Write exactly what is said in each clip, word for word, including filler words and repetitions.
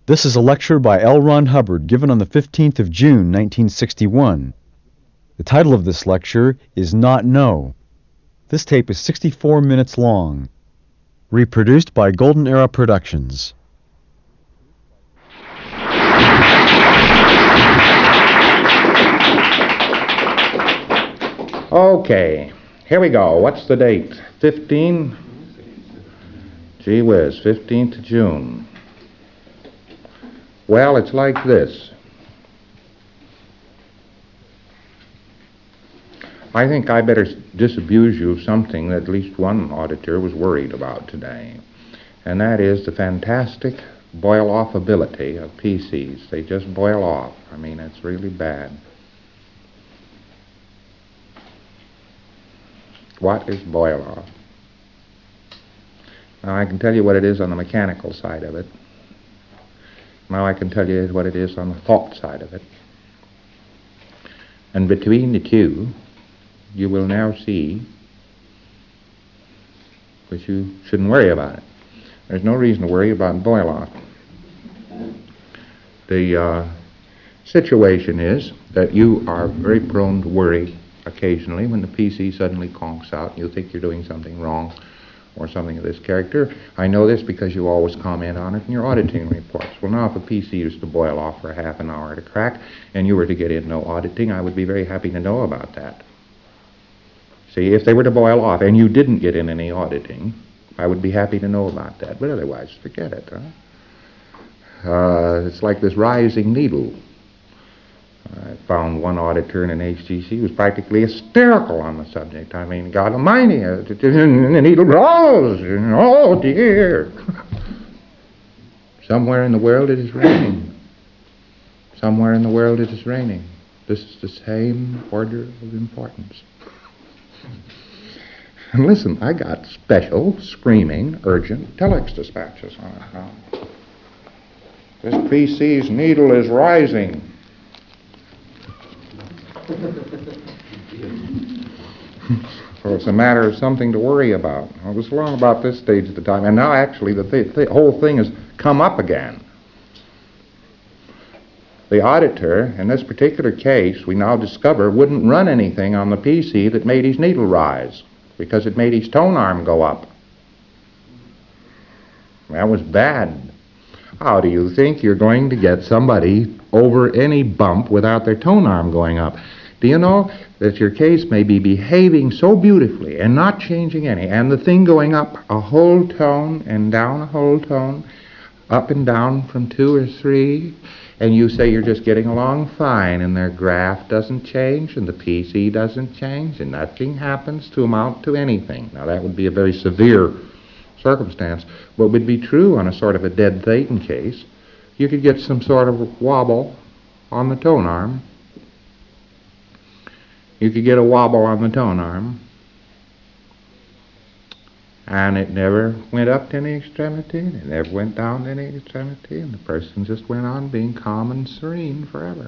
This is a lecture by L. Ron Hubbard given on the fifteenth of June, nineteen sixty-one. The title of this lecture is Not Know. This tape is sixty-four minutes long. Reproduced by Golden Era Productions. Okay, here we go. What's the date? fifteen? Gee whiz, fifteenth of June. Well, it's like this. I think I better disabuse you of something that at least one auditor was worried about today, and that is the fantastic boil-off ability of P Cs. They just boil off. I mean, it's really bad. What is boil-off? Now, I can tell you what it is on the mechanical side of it. Now I can tell you what it is on the thought side of it. And between the two, you will now see that you shouldn't worry about it. There's no reason to worry about boil-off. The uh, situation is that you are very prone to worry occasionally when the P C suddenly conks out and you think you're doing something wrong or something of this character. I know this because you always comment on it in your auditing reports. Well, now, if a P C used to boil off for a half an hour at a crack and you were to get in no auditing, I would be very happy to know about that. See, if they were to boil off and you didn't get in any auditing, I would be happy to know about that. But otherwise, forget it. Huh? Uh, it's like this rising needle. I found one auditor in an H G C who was practically hysterical on the subject. I mean, God almighty, the needle draws, oh dear. Somewhere in the world it is raining. Somewhere in the world it is raining. This is the same order of importance. And listen, I got special, screaming, urgent telex dispatches on it now. This P C's needle is rising. So it's a matter of something to worry about. I was wrong about this stage at the time, and now actually the, th- the whole thing has come up again. The auditor, in this particular case, we now discover, wouldn't run anything on the P C that made his needle rise, because it made his tone arm go up. That was bad. How do you think you're going to get somebody over any bump without their tone arm going up? Do you know that your case may be behaving so beautifully and not changing any, and the thing going up a whole tone and down a whole tone, up and down from two or three, and you say you're just getting along fine, and their graph doesn't change, and the P C doesn't change, and nothing happens to amount to anything. Now, that would be a very severe circumstance, but would be true on a sort of a dead Thetan case. You could get some sort of wobble on the tone arm. You could get a wobble on the tone arm, and it never went up to any extremity, and it never went down to any extremity, and the person just went on being calm and serene forever.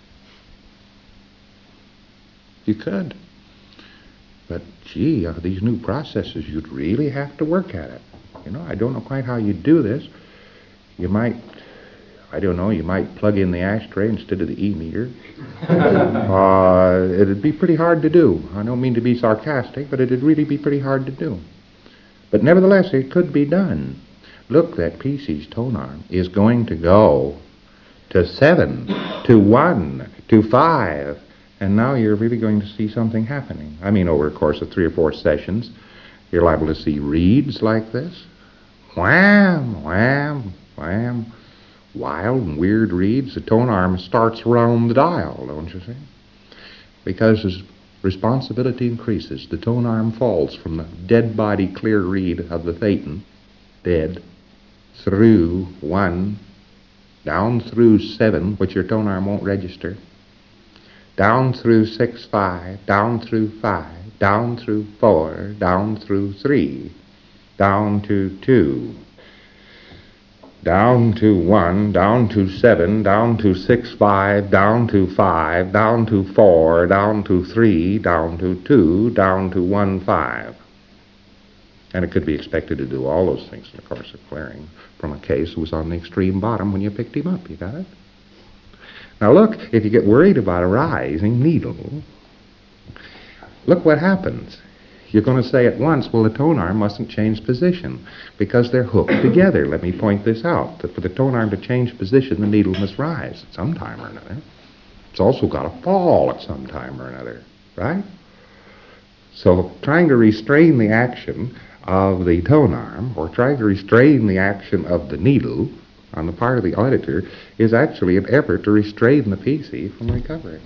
You could. But, gee, uh, these new processes, you'd really have to work at it. You know, I don't know quite how you do this. You might, I don't know, you might plug in the ashtray instead of the E-meter. uh, it'd be pretty hard to do. I don't mean to be sarcastic, but it'd really be pretty hard to do. But nevertheless, it could be done. Look, that P C's tone arm is going to go to seven, to one, to five. And now you're really going to see something happening. I mean, over a course of three or four sessions, you're liable to see reads like this. Wham, wham, wham. Wild and weird reads. The tone arm starts around the dial, don't you see? Because as responsibility increases, the tone arm falls from the dead body clear read of the Thetan, dead, through one, down through seven, which your tone arm won't register, down through six, five, down through five, down through four, down through three, down to two, down to one, down to seven, down to six, five, down to five, down to four, down to three, down to two, down to one, five. And it could be expected to do all those things in the course of clearing from a case that was on the extreme bottom when you picked him up. You got it? Now look, if you get worried about a rising needle, look what happens. You're going to say at once, well, the tone arm mustn't change position because they're hooked together. Let me point this out, that for the tone arm to change position, the needle must rise at some time or another. It's also got to fall at some time or another, right? So trying to restrain the action of the tone arm, or trying to restrain the action of the needle on the part of the auditor, is actually an effort to restrain the P C from recovering.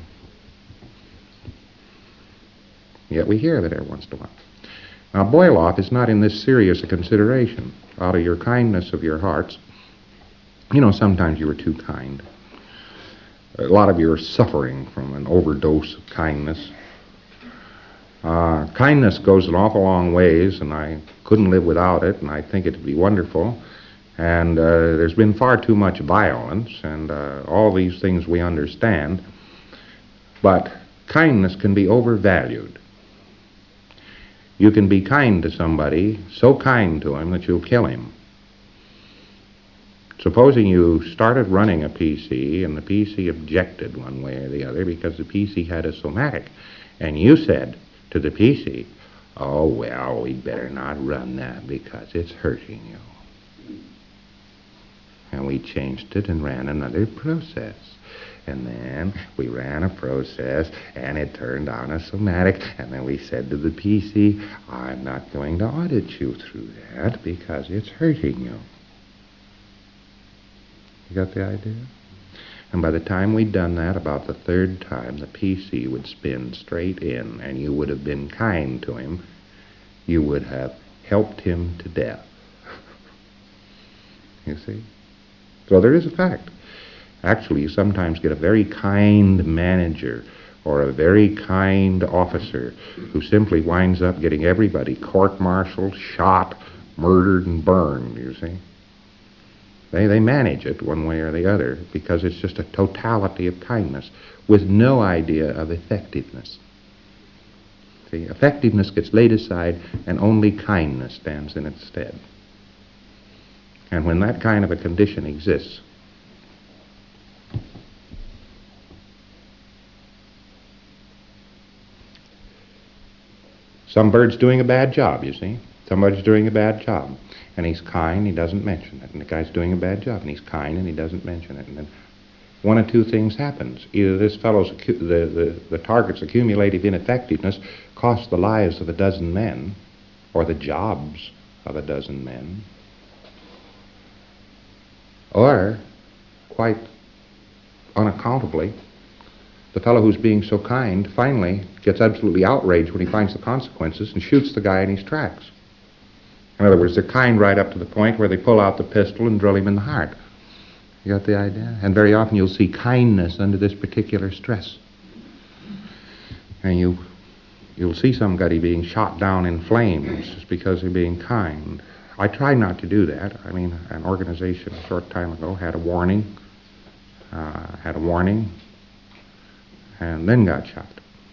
Yet we hear that every once in a while. Now, boil-off is not in this serious a consideration. Out of your kindness of your hearts, you know, sometimes you were too kind. A lot of you are suffering from an overdose of kindness. Uh, kindness goes an awful long ways, and I couldn't live without it, and I think it would be wonderful. And uh, there's been far too much violence, and uh, all these things we understand. But kindness can be overvalued. You can be kind to somebody, so kind to him that you'll kill him. Supposing you started running a P C, and the P C objected one way or the other because the P C had a somatic, and you said to the P C, oh, well, we better not run that because it's hurting you. And we changed it and ran another process. And then we ran a process, and it turned on a somatic, and then we said to the P C, I'm not going to audit you through that because it's hurting you. You got the idea? And by the time we'd done that, about the third time, the P C would spin straight in, and you would have been kind to him. You would have helped him to death. You see? So there is a fact. Actually, you sometimes get a very kind manager or a very kind officer who simply winds up getting everybody court-martialed, shot, murdered, and burned, you see. They, they manage it one way or the other because it's just a totality of kindness with no idea of effectiveness. See, effectiveness gets laid aside and only kindness stands in its stead. And when that kind of a condition exists, some bird's doing a bad job, you see. Somebody's doing a bad job. And he's kind, he doesn't mention it. And the guy's doing a bad job, and he's kind, and he doesn't mention it. And then one of two things happens. Either this fellow's, acu- the, the, the target's accumulative ineffectiveness costs the lives of a dozen men, or the jobs of a dozen men, or, quite unaccountably, the fellow who's being so kind finally gets absolutely outraged when he finds the consequences and shoots the guy in his tracks. In other words, they're kind right up to the point where they pull out the pistol and drill him in the heart. You got the idea? And very often you'll see kindness under this particular stress. And you, you'll see somebody being shot down in flames just because they're being kind. I try not to do that. I mean, an organization a short time ago had a warning, uh, had a warning, and then got shot.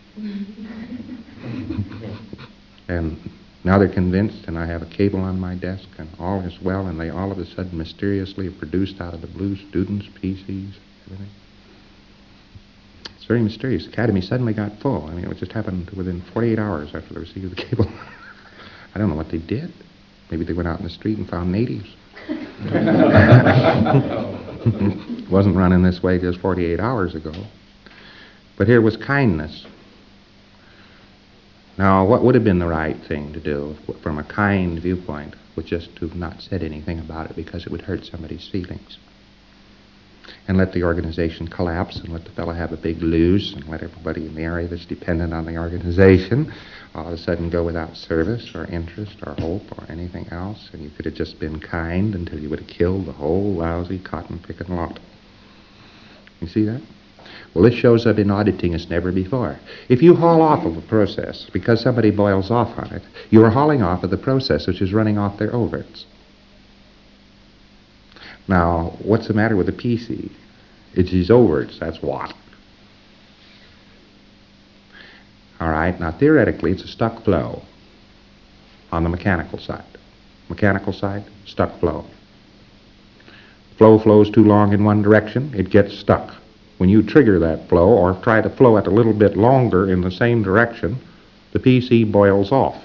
And now they're convinced, and I have a cable on my desk, and all is well, and they all of a sudden mysteriously have produced out of the blue students, P Cs, everything. It's very mysterious. The academy suddenly got full. I mean, it just happened within forty-eight hours after they received the cable. I don't know what they did. Maybe they went out in the street and found natives. It wasn't running this way just forty-eight hours ago. But here was kindness. Now, what would have been the right thing to do from a kind viewpoint was just to have not said anything about it because it would hurt somebody's feelings. And let the organization collapse and let the fellow have a big lose and let everybody in the area that's dependent on the organization all of a sudden go without service or interest or hope or anything else, and you could have just been kind until you would have killed the whole lousy cotton-picking lot. You see that? Well, this shows up in auditing as never before. If you haul off of a process because somebody boils off on it, you are hauling off of the process which is running off their overts. Now, what's the matter with the P C? It's his overts, that's what. All right, now theoretically it's a stuck flow. on the mechanical side. Mechanical side, stuck flow. Flow flows too long in one direction, it gets stuck. When you trigger that flow or try to flow it a little bit longer in the same direction, the P C boils off.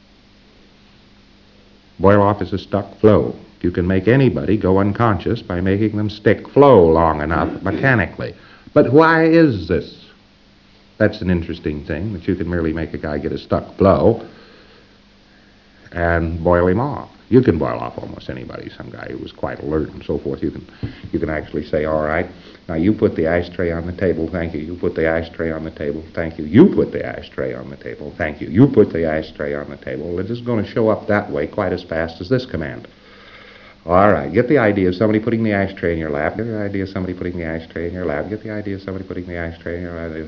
Boil off is a stuck flow. You can make anybody go unconscious by making them stick flow long enough mechanically. But why is this? That's an interesting thing, that you can merely make a guy get a stuck flow and boil him off. You can boil off almost anybody. Some guy who was quite alert and so forth. You can, you can actually say, all right, now you put the ashtray on the table, thank you. You put the ashtray on the table, thank you. You put the ashtray on the table, thank you. You put the ashtray on the table. It isn't going to show up that way quite as fast as this command. All right, get the idea of somebody putting the ashtray in your lap. Get the idea of somebody putting the ashtray in your lap. Get the idea of somebody putting the ashtray in your lap.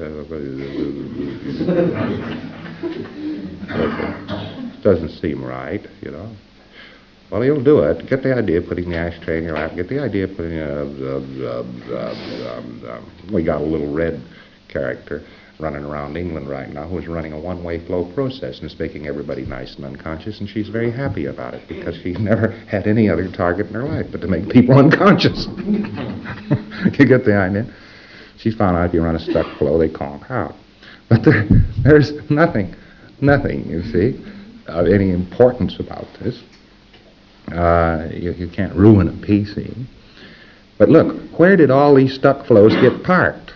Okay. Doesn't seem right, you know. Well, he'll do it. Get the idea of putting the ashtray in your lap. Get the idea of putting a... Uh, uh, uh, uh, uh, we got a little red character running around England right now who's running a one-way flow process and is making everybody nice and unconscious, and she's very happy about it because she's never had any other target in her life but to make people unconscious. You get the idea? She's found out if you run a stuck flow, they conk out. But there, there's nothing, nothing, you see, of any importance about this. Uh, you, you can't ruin a P C. But look, where did all these stuck flows get parked?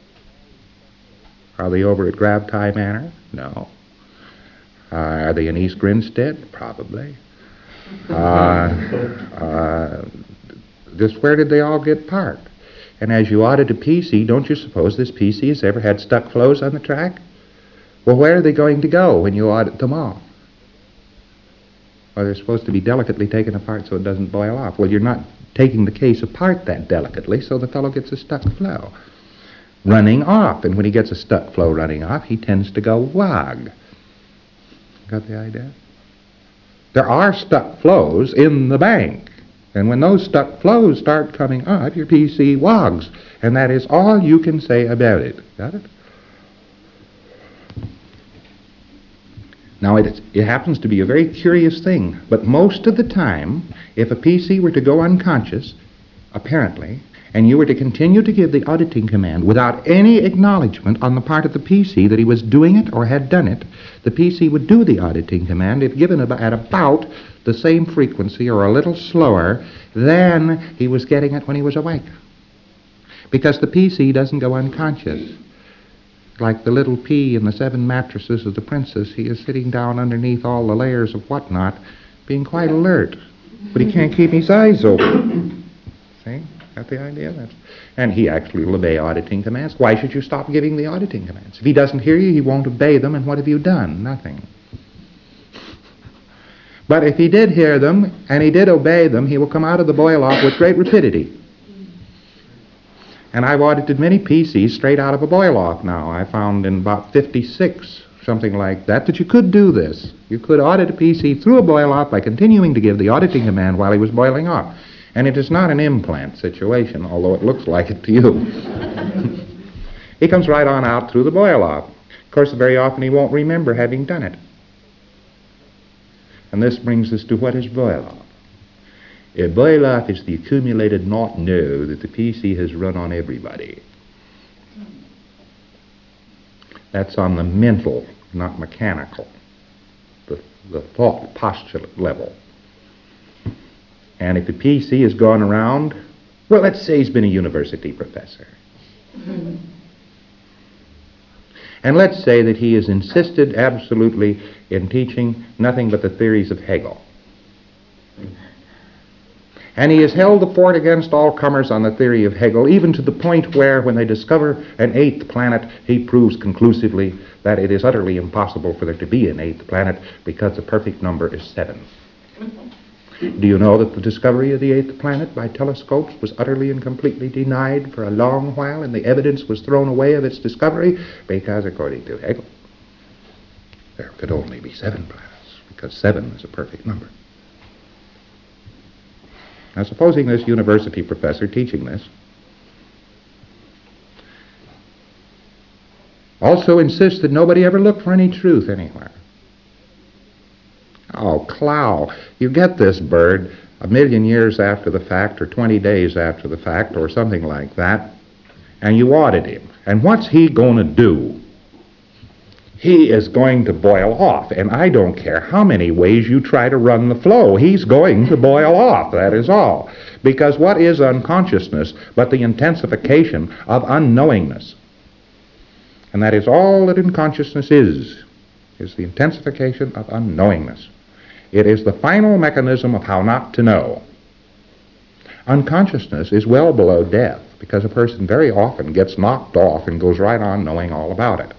Are they over at Grabtie Manor? No. Uh, are they in East Grinstead? Probably. Uh, uh, this, where did they all get parked? And as you audit a P C, don't you suppose this P C has ever had stuck flows on the track? Well, where are they going to go when you audit them all? Well, they're supposed to be delicately taken apart so it doesn't boil off. Well, you're not taking the case apart that delicately, so the fellow gets a stuck flow running off. And when he gets a stuck flow running off, he tends to go wog. Got the idea? There are stuck flows in the bank. And when those stuck flows start coming off, your P C wogs. And that is all you can say about it. Got it? Now, it, it happens to be a very curious thing, but most of the time, if a P C were to go unconscious, apparently, and you were to continue to give the auditing command without any acknowledgement on the part of the P C that he was doing it or had done it, the P C would do the auditing command if given ab- at about the same frequency or a little slower than he was getting it when he was awake. Because the P C doesn't go unconscious. Like the little pea in the seven mattresses of the princess, he is sitting down underneath all the layers of whatnot, being quite alert. But he can't keep his eyes open. See? Got the idea? That's, and he actually will obey auditing commands. Why should you stop giving the auditing commands? If he doesn't hear you, he won't obey them, and what have you done? Nothing. But if he did hear them, and he did obey them, he will come out of the boil-off with great rapidity. And I've audited many P Cs straight out of a boil-off now. I found in about fifty-six, something like that, that you could do this. You could audit a P C through a boil-off by continuing to give the auditing command while he was boiling off. And it is not an implant situation, although it looks like it to you. He comes right on out through the boil-off. Of course, very often he won't remember having done it. And this brings us to what is boil-off. A boil-off is the accumulated not know that the P C has run on everybody. That's on the mental, not mechanical, the, the thought postulate level. And if the P C has gone around, well, let's say he's been a university professor. Mm-hmm. And let's say that he has insisted absolutely in teaching nothing but the theories of Hegel. And he has held the fort against all comers on the theory of Hegel, even to the point where, when they discover an eighth planet, he proves conclusively that it is utterly impossible for there to be an eighth planet because the perfect number is seven. Do you know that the discovery of the eighth planet by telescopes was utterly and completely denied for a long while, and the evidence was thrown away of its discovery because, according to Hegel, there could only be seven planets, because seven is a perfect number. Now, supposing this university professor teaching this also insists that nobody ever looked for any truth anywhere. Oh, Clow, you get this bird a million years after the fact, or twenty days after the fact, or something like that, and you audit him. And what's he going to do? He is going to boil off, and I don't care how many ways you try to run the flow. He's going to boil off, that is all. Because what is unconsciousness but the intensification of unknowingness? And that is all that unconsciousness is, is the intensification of unknowingness. It is the final mechanism of how not to know. Unconsciousness is well below death, because a person very often gets knocked off and goes right on knowing all about it.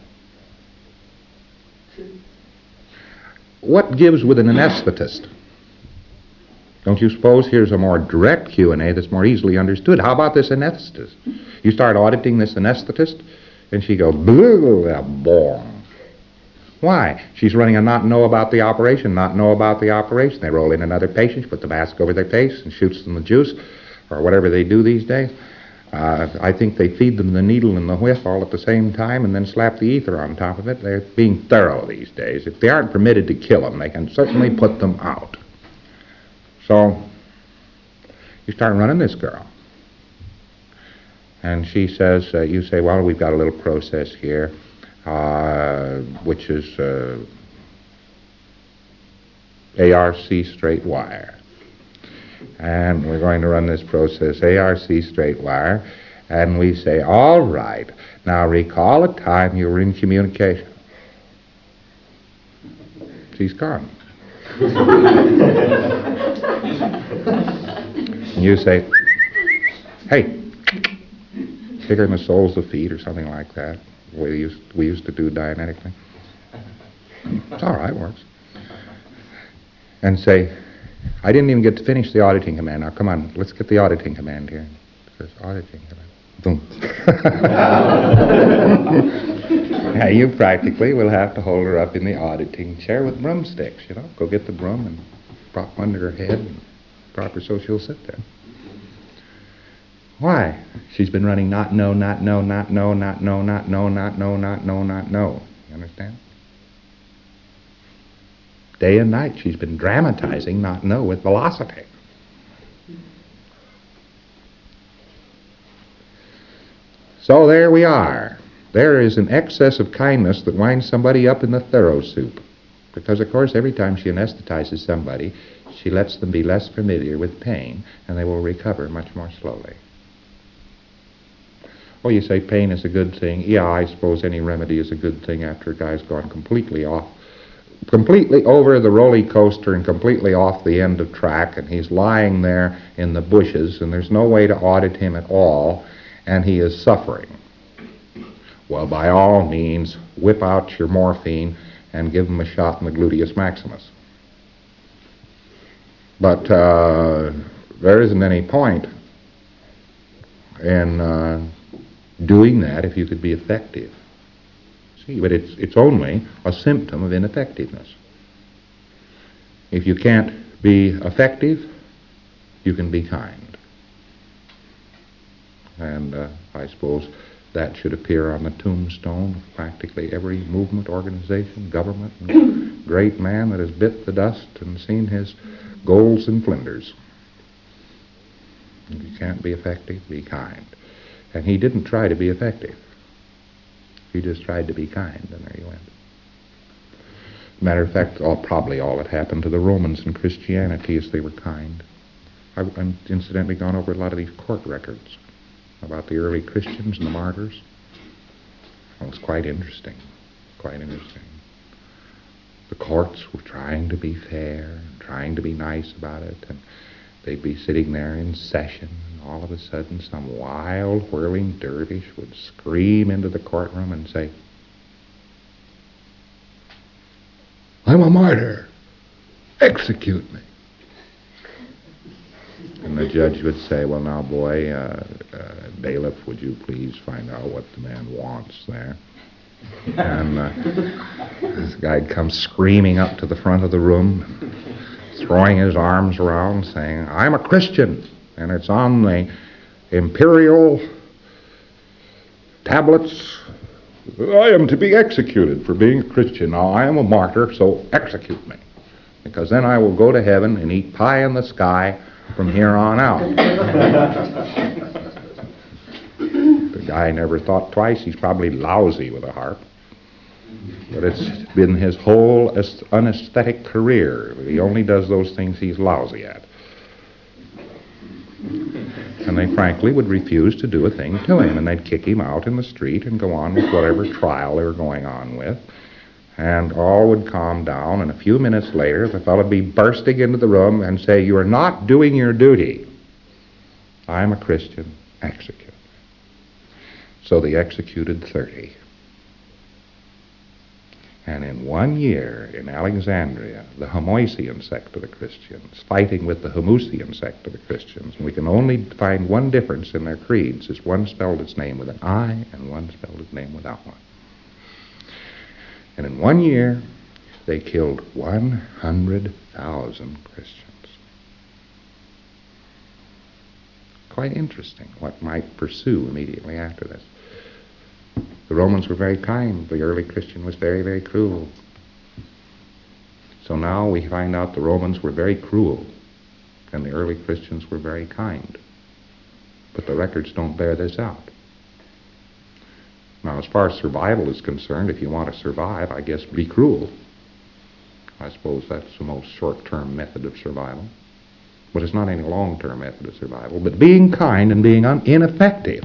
What gives with an anesthetist? Don't you suppose here's a more direct Q and A that's more easily understood? How about this anesthetist? You start auditing this anesthetist, and she goes, blah, blah. Why? She's running a not know about the operation, not know about the operation. They roll in another patient, put the mask over their face, and shoots them the juice, or whatever they do these days. Uh, I think they feed them the needle and the whiff all at the same time and then slap the ether on top of it. They're being thorough these days. If they aren't permitted to kill them, they can certainly put them out. So you start running this girl. And she says, uh, you say, well, we've got a little process here, uh, which is uh, A R C straight wire. And we're going to run this process, A R C straight wire, and we say, all right, now recall a time you were in communication. She's gone. And you say, hey, kick her in the soles of the feet or something like that, the way we used, we used to do Dianetically. It's all right, works. And say, I didn't even get to finish the auditing command. Now, come on, let's get the auditing command here. It says auditing command. Boom. Now, you practically will have to hold her up in the auditing chair with broomsticks, you know. Go get the broom and prop under her head, and proper so she'll sit there. Why? She's been running not know, not know, not know, not know, not know, not know, not know, not know. You understand? Day and night she's been dramatizing not know with velocity. So there we are. There is an excess of kindness that winds somebody up in the thorough soup. Because, of course, every time she anesthetizes somebody, she lets them be less familiar with pain, and they will recover much more slowly. Oh, you say pain is a good thing. Yeah, I suppose any remedy is a good thing after a guy's gone completely off, completely over the roller coaster and completely off the end of track, and he's lying there in the bushes, and there's no way to audit him at all, and he is suffering. Well, by all means, whip out your morphine and give him a shot in the gluteus maximus. But uh, there isn't any point in uh, doing that if you could be effective. See, but it's it's only a symptom of ineffectiveness. If you can't be effective, you can be kind. And uh, I suppose that should appear on the tombstone of practically every movement, organization, government, and great man that has bit the dust and seen his golds and flinders. If you can't be effective, be kind. And he didn't try to be effective. He just tried to be kind, and there he went. Matter of fact, all, probably all that happened to the Romans in Christianity is they were kind. I've incidentally gone over a lot of these court records about the early Christians and the martyrs. Well, it's quite interesting, quite interesting. The courts were trying to be fair and trying to be nice about it, and they'd be sitting there in session, and all of a sudden some wild, whirling dervish would scream into the courtroom and say, "I'm a martyr. Execute me." And the judge would say, "Well, now, boy, uh, uh, bailiff, would you please find out what the man wants there?" And uh, this guy'd come screaming up to the front of the room, throwing his arms around, saying, "I'm a Christian, and it's on the imperial tablets. I am to be executed for being a Christian. Now, I am a martyr, so execute me." because then I will go to heaven and eat pie in the sky from here on out. The guy never thought twice. He's probably lousy with a harp. But it's been his whole unesthetic career. He only does those things he's lousy at. And they frankly would refuse to do a thing to him, and they'd kick him out in the street and go on with whatever trial they were going on with. And all would calm down, and a few minutes later the fellow would be bursting into the room and say, "You are not doing your duty. I am a Christian. Execute." So they executed thirty. And in one year in Alexandria, the Homoousian sect of the Christians, fighting with the Homoousian sect of the Christians, and we can only find one difference in their creeds, is one spelled its name with an I and one spelled its name without one. And in one year, they killed one hundred thousand Christians. Quite interesting what might pursue immediately after this. The Romans were very kind. The early Christian was very, very cruel. So now we find out the Romans were very cruel, and the early Christians were very kind. But the records don't bear this out. Now, as far as survival is concerned, if you want to survive, I guess be cruel. I suppose that's the most short-term method of survival. But it's not any long-term method of survival. But being kind and being un- ineffective,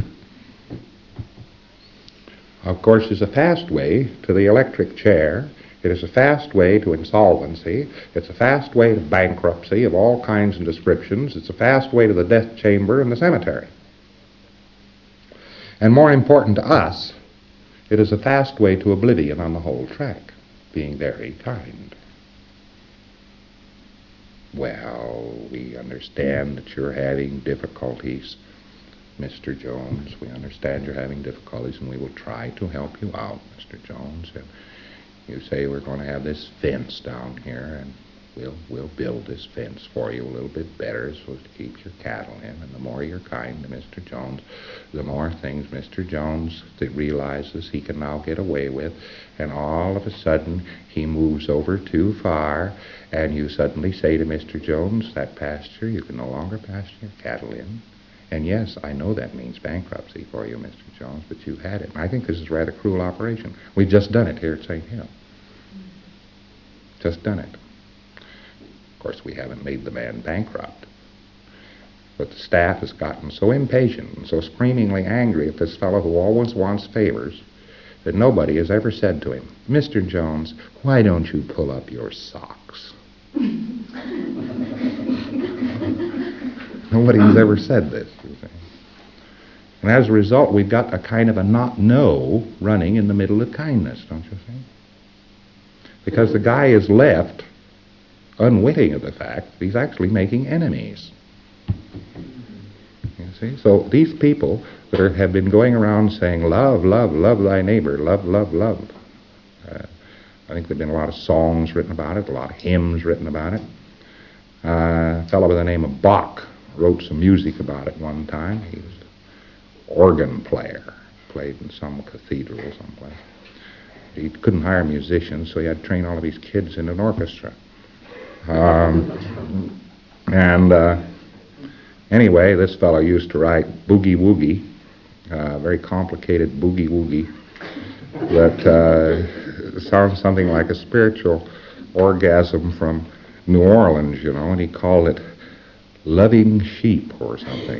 of course, is a fast way to the electric chair. It is a fast way to insolvency. It's a fast way to bankruptcy of all kinds and descriptions. It's a fast way to the death chamber and the cemetery. And more important to us, it is a fast way to oblivion on the whole track, being very kind. Well, we understand that you're having difficulties, Mister Jones. We understand you're having difficulties, and we will try to help you out, Mister Jones. And you say we're going to have this fence down here, and we'll we'll build this fence for you a little bit better so as to keep your cattle in. And the more you're kind to Mister Jones, the more things Mister Jones that realizes he can now get away with. And all of a sudden, he moves over too far, and you suddenly say to Mister Jones, that pasture, you can no longer pasture your cattle in. And yes, I know that means bankruptcy for you, Mister Jones, but you've had it. And I think this is a rather cruel operation. We've just done it here at Saint Hill. Just done it. Of course, we haven't made the man bankrupt. But the staff has gotten so impatient and so screamingly angry at this fellow who always wants favors that nobody has ever said to him, "Mister Jones, why don't you pull up your socks?" Nobody's ever said this, you see. And as a result, we've got a kind of a not-know running in the middle of kindness, don't you think? Because the guy is left unwitting of the fact that he's actually making enemies. You see? So these people that are, have been going around saying, love, love, love thy neighbor, love, love, love. Uh, I think there have been a lot of songs written about it, a lot of hymns written about it. Uh, a fellow by the name of Bach wrote some music about it one time. He was an organ player, played in some cathedral someplace. He couldn't hire musicians, so he had to train all of his kids in an orchestra. Um, and uh, anyway, this fellow used to write boogie woogie, uh, very complicated boogie woogie, that uh, sounds something like a spiritual orgasm from New Orleans, you know, and he called it Loving Sheep or something.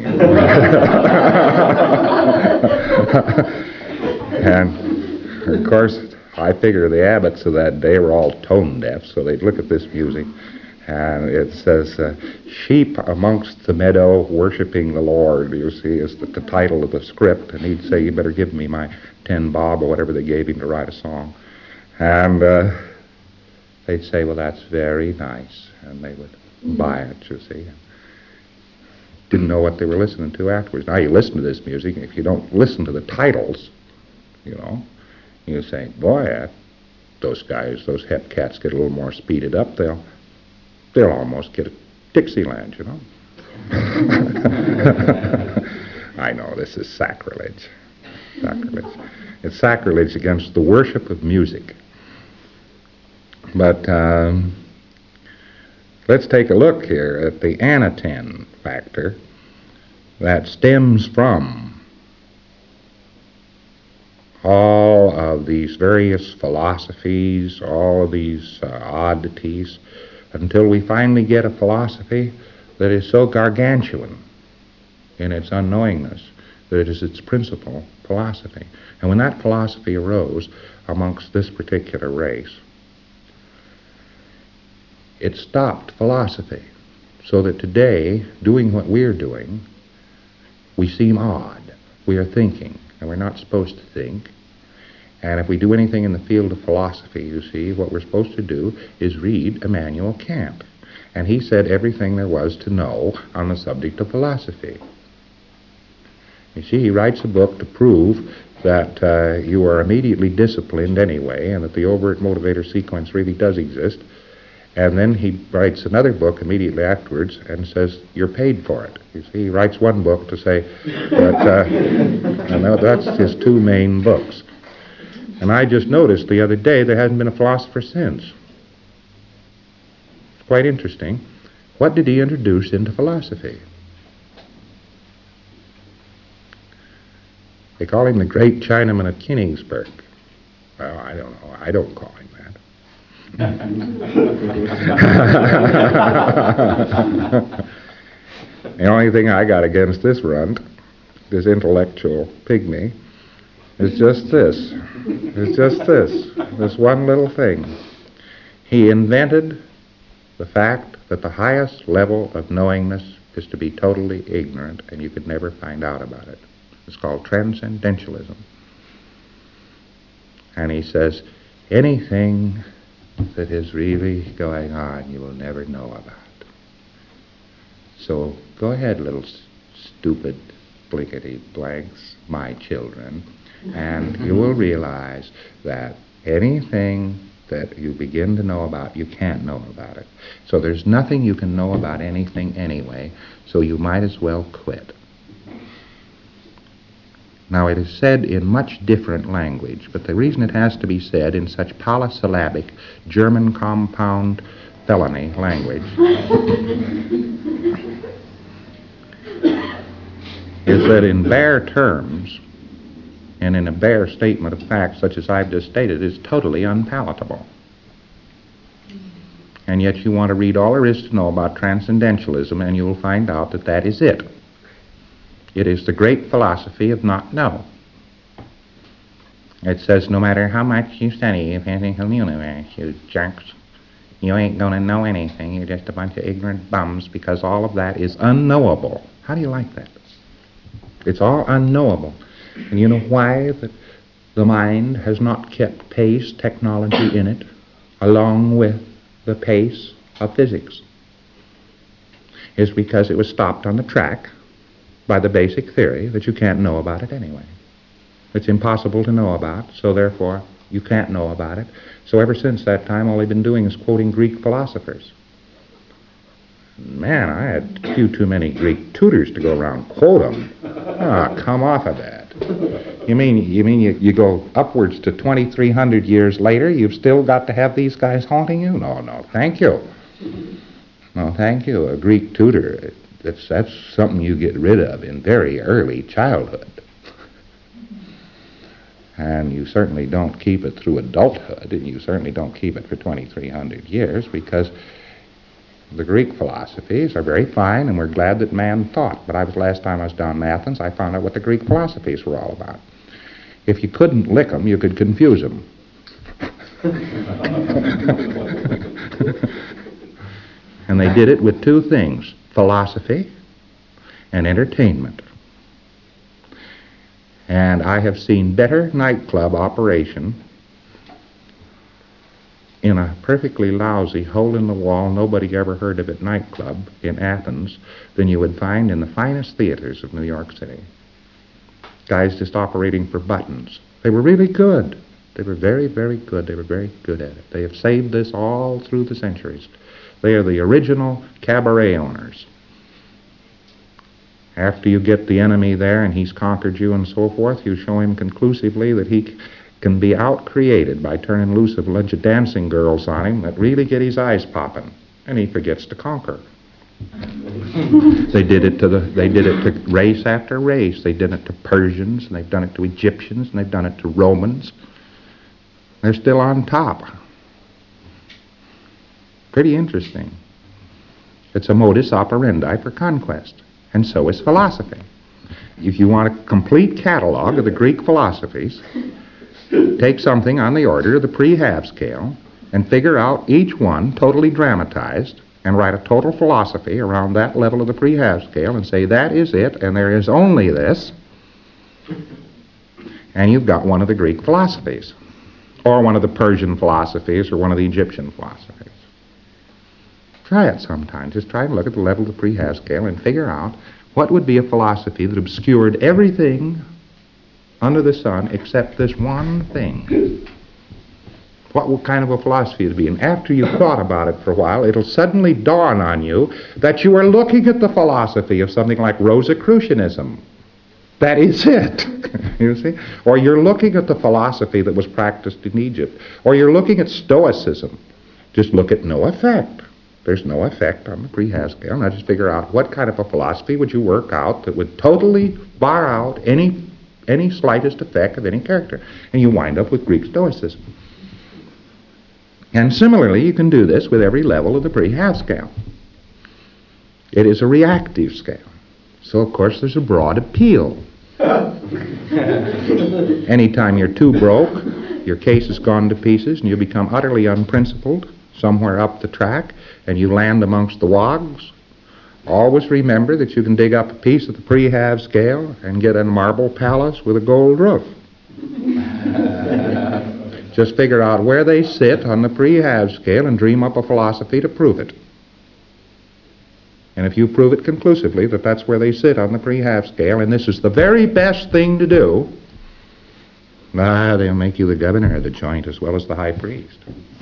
And, of course, I figure the abbots of that day were all tone deaf, so they'd look at this music, and it says, uh, "Sheep amongst the meadow worshiping the Lord," you see, is the, the title of the script, and he'd say, "You better give me my ten bob," or whatever they gave him to write a song. And uh, they'd say, "Well, that's very nice," and they would buy it, you see. Didn't know what they were listening to afterwards. Now, you listen to this music, and if you don't listen to the titles, you know, you say, boy, uh, those guys, those hep cats get a little more speeded up, they'll they'll almost get a Dixieland, you know. I know, this is sacrilege. Sacrilege. It's sacrilege against the worship of music. But um, let's take a look here at the anaten factor that stems from all of these various philosophies, all of these uh, oddities, until we finally get a philosophy that is so gargantuan in its unknowingness that it is its principal philosophy. And when that philosophy arose amongst this particular race, it stopped philosophy, so that today, doing what we're doing, we seem odd. We are thinking, and we're not supposed to think. And if we do anything in the field of philosophy, you see, what we're supposed to do is read Immanuel Kant. And he said everything there was to know on the subject of philosophy. You see, he writes a book to prove that uh, you are immediately disciplined anyway, and that the overt motivator sequence really does exist. And then he writes another book immediately afterwards and says, you're paid for it. You see, he writes one book to say that, uh, and that's his two main books. And I just noticed the other day there hasn't been a philosopher since. It's quite interesting. What did he introduce into philosophy? They call him the great Chinaman of Königsberg. Well, I don't know. I don't call him that. The only thing I got against this runt, this intellectual pygmy, is just this. It's just this. This one little thing. He invented the fact that the highest level of knowingness is to be totally ignorant, and you could never find out about it. It's called transcendentalism. And he says, anything that is really going on, you will never know about. So go ahead, little stupid blinkety blanks, my children, and you will realize that anything that you begin to know about, you can't know about it. So there's nothing you can know about anything anyway, so you might as well quit. Now, it is said in much different language, but the reason it has to be said in such polysyllabic German compound felony language is that in bare terms and in a bare statement of facts such as I've just stated is totally unpalatable. And yet you want to read all there is to know about transcendentalism, and you will find out that that is it. It is the great philosophy of not know. It says no matter how much you study of physical universe, you jerks, you ain't going to know anything. You're just a bunch of ignorant bums, because all of that is unknowable. How do you like that? It's all unknowable. And you know why that the mind has not kept pace, technology in it, along with the pace of physics? It's because it was stopped on the track by the basic theory that you can't know about it anyway. It's impossible to know about, so therefore you can't know about it. So ever since that time, all they've been doing is quoting Greek philosophers. Man, I had a few too many Greek tutors to go around quote them. Ah, come off of that. You mean you mean you, you go upwards to twenty-three hundred years later, you've still got to have these guys haunting you? No, no, thank you. No, thank you. A Greek tutor, that's, that's something you get rid of in very early childhood. And you certainly don't keep it through adulthood, and you certainly don't keep it for twenty-three hundred years, because the Greek philosophies are very fine, and we're glad that man thought. But I was last time I was down in Athens, I found out what the Greek philosophies were all about. If you couldn't lick them, you could confuse them. And they did it with two things, philosophy and entertainment. And I have seen better nightclub operation in a perfectly lousy, hole-in-the-wall, nobody ever heard of it nightclub in Athens than you would find in the finest theaters of New York City. Guys just operating for buttons. They were really good. They were very, very good. They were very good at it. They have saved this all through the centuries. They are the original cabaret owners. After you get the enemy there and he's conquered you and so forth, you show him conclusively that he can be out-created by turning loose a bunch of dancing girls on him that really get his eyes popping. and he forgets to conquer. They did it to the. They did it to race after race. They did it to Persians, and they've done it to Egyptians, and they've done it to Romans. They're still on top. Pretty interesting. It's a modus operandi for conquest, and so is philosophy. If you want a complete catalog of the Greek philosophies, take something on the order of the pre-half scale and figure out each one totally dramatized and write a total philosophy around that level of the pre-half scale and say that is it and there is only this, and you've got one of the Greek philosophies or one of the Persian philosophies or one of the Egyptian philosophies. Try it sometime. Just try and look at the level of the pre-half scale and figure out what would be a philosophy that obscured everything under the sun except this one thing. What kind of a philosophy it would be? And after you've thought about it for a while, it'll suddenly dawn on you that you are looking at the philosophy of something like Rosicrucianism. That is it. You see? Or you're looking at the philosophy that was practiced in Egypt. Or you're looking at Stoicism. Just look at no effect. There's no effect on the pre-half scale. Now just figure out what kind of a philosophy would you work out that would totally bar out any any slightest effect of any character. And you wind up with Greek Stoicism. And similarly, you can do this with every level of the pre-half scale. It is a reactive scale. So, of course, there's a broad appeal. Anytime you're too broke, your case has gone to pieces, and you become utterly unprincipled somewhere up the track, and you land amongst the wogs, always remember that you can dig up a piece of the pre-half scale and get a marble palace with a gold roof. Just figure out where they sit on the pre-half scale and dream up a philosophy to prove it. And if you prove it conclusively that that's where they sit on the pre-half scale, and this is the very best thing to do, ah, they'll make you the governor of the joint as well as the high priest.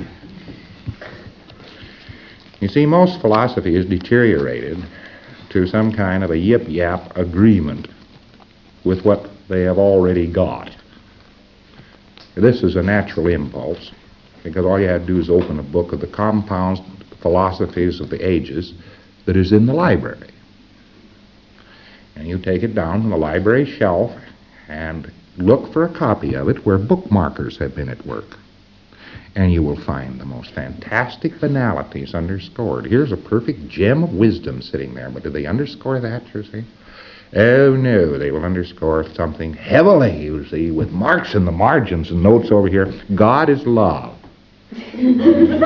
You see, most philosophy is deteriorated to some kind of a yip-yap agreement with what they have already got. This is a natural impulse, because all you have to do is open a book of the compound philosophies of the ages that is in the library. And you take it down from the library shelf and look for a copy of it where bookmarkers have been at work. And you will find the most fantastic banalities underscored. Here's a perfect gem of wisdom sitting there, but do they underscore that, you see? Oh, no, they will underscore something heavily, you see, with marks in the margins and notes over here. God is love. you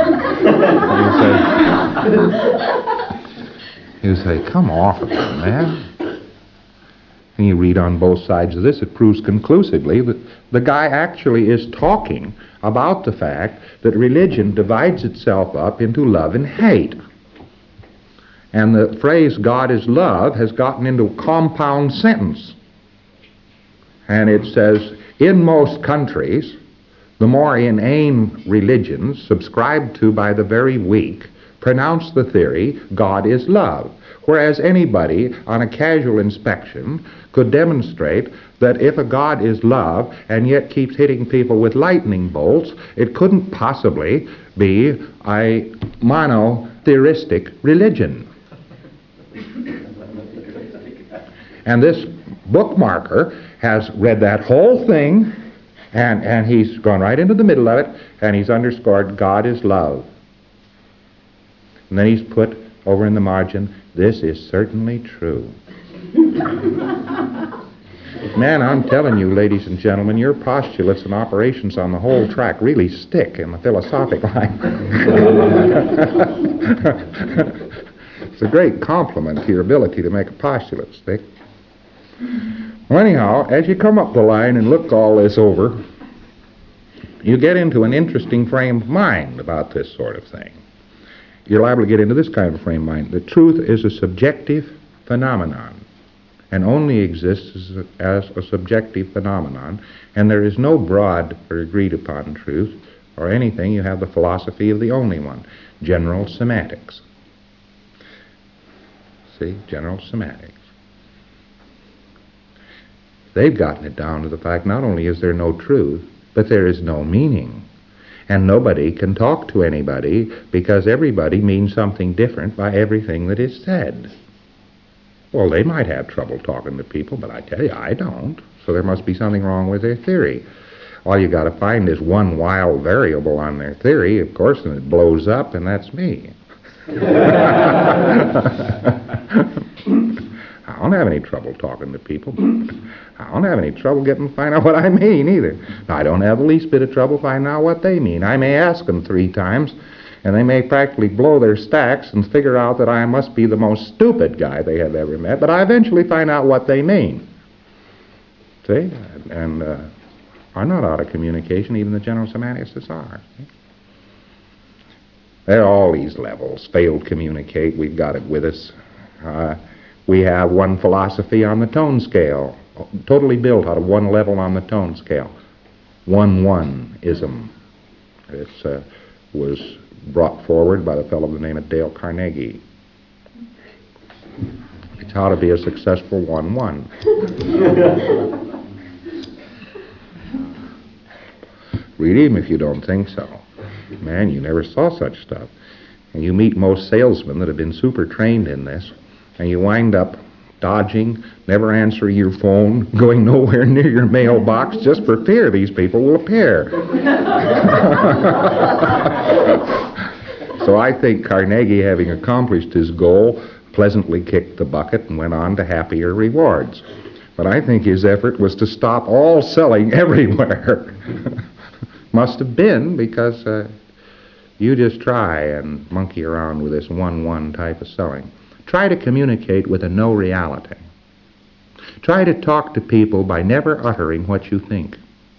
say, you say, come off of it, man. And you read on both sides of this, it proves conclusively that the guy actually is talking about the fact that religion divides itself up into love and hate. And the phrase God is love has gotten into a compound sentence. And it says, in most countries, the more inane religions subscribed to by the very weak pronounce the theory God is love. Whereas anybody on a casual inspection could demonstrate that if a God is love and yet keeps hitting people with lightning bolts, it couldn't possibly be a monotheistic religion. And this bookmarker has read that whole thing, and, and he's gone right into the middle of it, and he's underscored God is love. And then he's put over in the margin, this is certainly true. Man, I'm telling you, ladies and gentlemen, your postulates and operations on the whole track really stick in the philosophic line. It's a great compliment to your ability to make a postulate stick. Well, anyhow, as you come up the line and look all this over, you get into an interesting frame of mind about this sort of thing. You're liable to get into this kind of frame of mind. The truth is a subjective phenomenon and only exists as a, as a subjective phenomenon, and there is no broad or agreed upon truth or anything. You have the philosophy of the only one, general semantics. See, general semantics. They've gotten it down to the fact not only is there no truth, but there is no meaning. And nobody can talk to anybody because everybody means something different by everything that is said. Well, they might have trouble talking to people, but I tell you, I don't. So there must be something wrong with their theory. All you got to find is one wild variable on their theory, of course, and it blows up, and that's me. I don't have any trouble talking to people. I don't have any trouble getting to find out what I mean either. I don't have the least bit of trouble finding out what they mean. I may ask them three times, and they may practically blow their stacks and figure out that I must be the most stupid guy they have ever met, but I eventually find out what they mean. See? And uh, I'm not out of communication, even the general semanticists are. See? There are all these levels. Failed communicate, we've got it with us. Uh, we have one philosophy on the tone scale, totally built out of one level on the tone scale. One-one-ism. It uh, was brought forward by the fellow by the name of Dale Carnegie. It's how to be a successful one-one. Read him if you don't think so. Man, you never saw such stuff. And you meet most salesmen that have been super trained in this, and you wind up dodging, never answering your phone, going nowhere near your mailbox just for fear these people will appear. So I think Carnegie, having accomplished his goal, pleasantly kicked the bucket and went on to happier rewards. But I think his effort was to stop all selling everywhere. Must have been, because uh, you just try and monkey around with this one-one type of selling. Try to communicate with a no reality. Try to talk to people by never uttering what you think.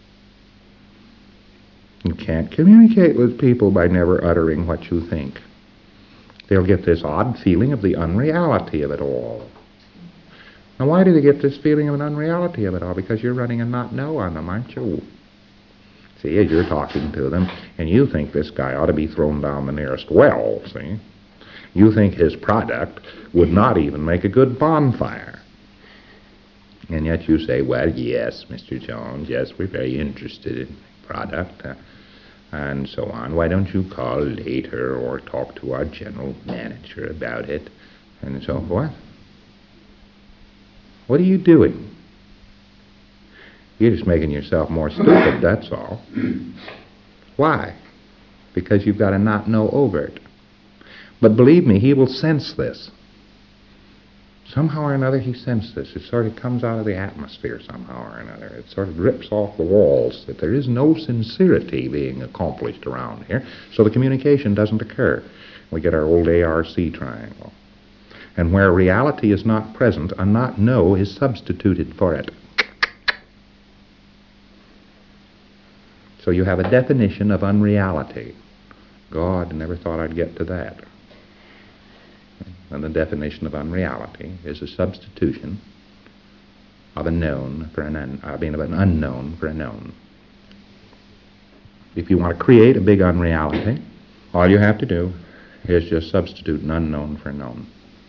You can't communicate with people by never uttering what you think. They'll get this odd feeling of the unreality of it all. Now, why do they get this feeling of an unreality of it all? Because you're running a not-know on them, aren't you? See, as you're talking to them, and you think this guy ought to be thrown down the nearest well, see? You think his product would not even make a good bonfire. And yet you say, well, yes, Mister Jones, yes, we're very interested in the product, uh, and so on. Why don't you call later or talk to our general manager about it, and so forth? What are you doing? You're just making yourself more stupid, that's all. Why? Because you've got a not-know overt. But believe me, he will sense this. Somehow or another he senses this. It sort of comes out of the atmosphere somehow or another. It sort of drips off the walls that there is no sincerity being accomplished around here, so the communication doesn't occur. We get our old A R C triangle. And where reality is not present, a not-know is substituted for it. So you have a definition of unreality. God, I never thought I'd get to that. And the definition of unreality is a substitution of a known for an un, I mean of an unknown for a known. If you want to create a big unreality, all you have to do is just substitute an unknown for a known.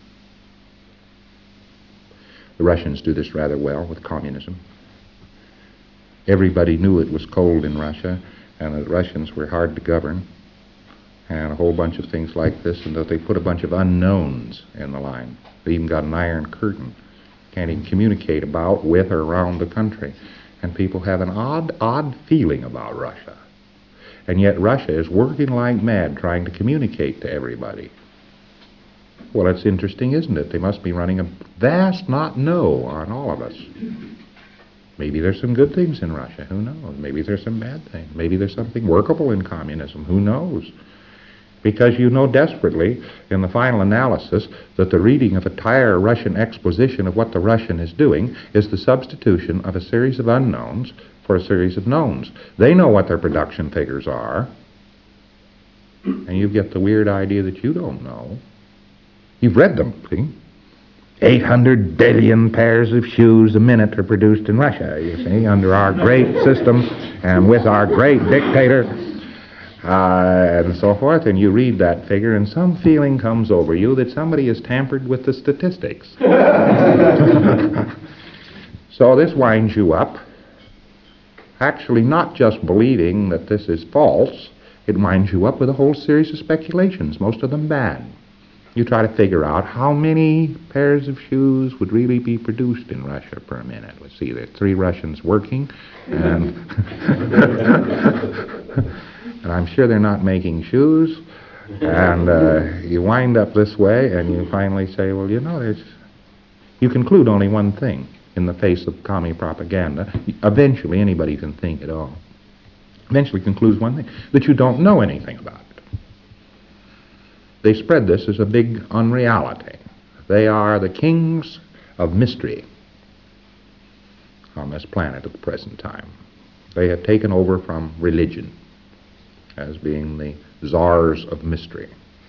The Russians do this rather well with communism. Everybody knew it was cold in Russia, and that Russians were hard to govern, and a whole bunch of things like this, and that they put a bunch of unknowns in the line. They even got an iron curtain. Can't even communicate about, with, or around the country. And people have an odd, odd feeling about Russia. And yet Russia is working like mad trying to communicate to everybody. Well, it's interesting, isn't it? They must be running a vast not-know on all of us. Maybe there's some good things in Russia. Who knows? Maybe there's some bad things. Maybe there's something workable in communism. Who knows? Because you know desperately, in the final analysis, that the reading of a entire Russian exposition of what the Russian is doing is the substitution of a series of unknowns for a series of knowns. They know what their production figures are, and you get the weird idea that you don't know. You've read them, see? eight hundred billion pairs of shoes a minute are produced in Russia, you see, under our great system and with our great dictator. Uh, and so forth, and you read that figure, and some feeling comes over you that somebody has tampered with the statistics. So this winds you up, actually not just believing that this is false, it winds you up with a whole series of speculations, most of them bad. You try to figure out how many pairs of shoes would really be produced in Russia per minute. Let's see, there's three Russians working, and, and I'm sure they're not making shoes. And uh, you wind up this way, and you finally say, well, you know, there's... You conclude only one thing in the face of commie propaganda. Eventually, anybody can think at all. Eventually concludes one thing, that you don't know anything about it. They spread this as a big unreality. They are the kings of mystery on this planet at the present time. They have taken over from religion as being the czars of mystery.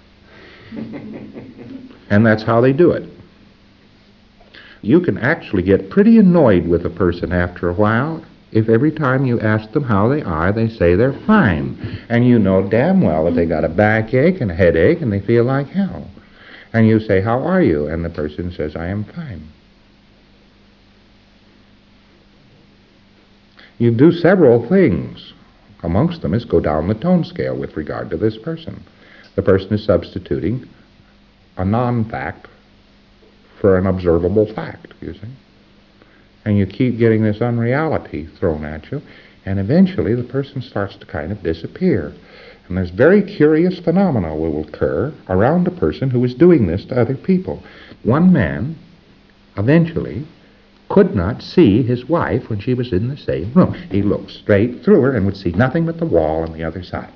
And that's how they do it. You can actually get pretty annoyed with a person after a while if every time you ask them how they are, they say they're fine. And you know damn well that they got a backache and a headache and they feel like hell. And you say, how are you? And the person says, I am fine. You do several things. Amongst them is go down the tone scale with regard to this person. The person is substituting a non-fact for an observable fact, you see. And you keep getting this unreality thrown at you, and eventually the person starts to kind of disappear. And there's very curious phenomena will occur around a person who is doing this to other people. One man eventually could not see his wife when she was in the same room. He looked straight through her and would see nothing but the wall on the other side.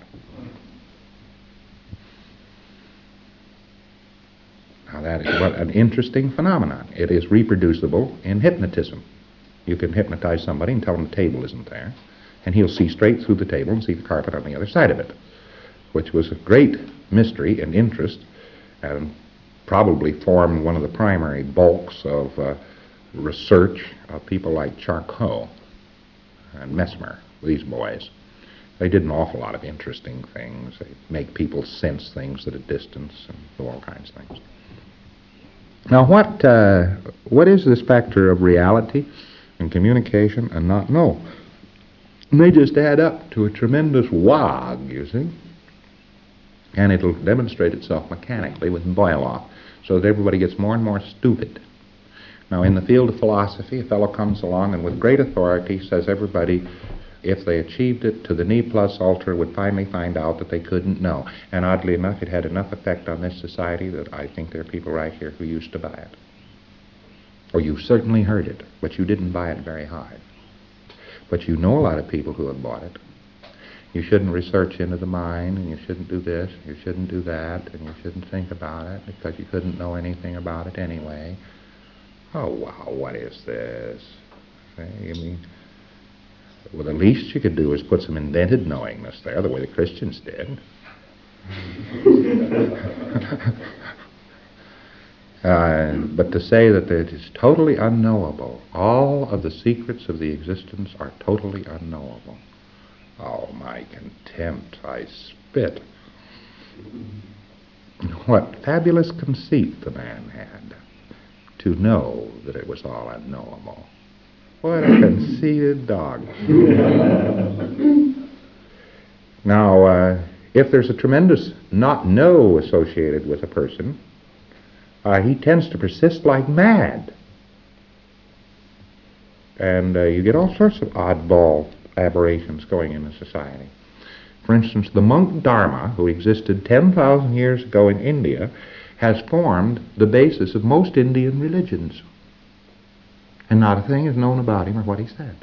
Now that is what an interesting phenomenon. It is reproducible in hypnotism. You can hypnotize somebody and tell them the table isn't there, and he'll see straight through the table and see the carpet on the other side of it, which was a great mystery and interest, and probably formed one of the primary bulks of uh, research of people like Charcot and Mesmer, these boys. They did an awful lot of interesting things. They make people sense things at a distance and do all kinds of things. Now, what uh, what is this factor of reality and communication and not know? And they just add up to a tremendous wog, you see. And it'll demonstrate itself mechanically with Boileau, so that everybody gets more and more stupid. Now, in the field of philosophy, a fellow comes along and with great authority says everybody, if they achieved it to the ne plus ultra, would finally find out that they couldn't know. And oddly enough, it had enough effect on this society that I think there are people right here who used to buy it. Or you certainly heard it, but you didn't buy it very high. But you know a lot of people who have bought it. You shouldn't research into the mind, and you shouldn't do this, you shouldn't do that, and you shouldn't think about it, because you couldn't know anything about it anyway. Oh, wow, what is this? I mean, well, the least you could do is put some invented knowingness there, the way the Christians did. uh, but to say that it is totally unknowable, all of the secrets of the existence are totally unknowable. Oh, my contempt, I spit. What fabulous conceit the man had to know that it was all unknowable. What a conceited dog. Now, uh, if there's a tremendous not know associated with a person, uh, he tends to persist like mad. And uh, you get all sorts of oddball aberrations going in the society. For instance, the monk Dharma, who existed ten thousand years ago in India, has formed the basis of most Indian religions. And not a thing is known about him or what he said.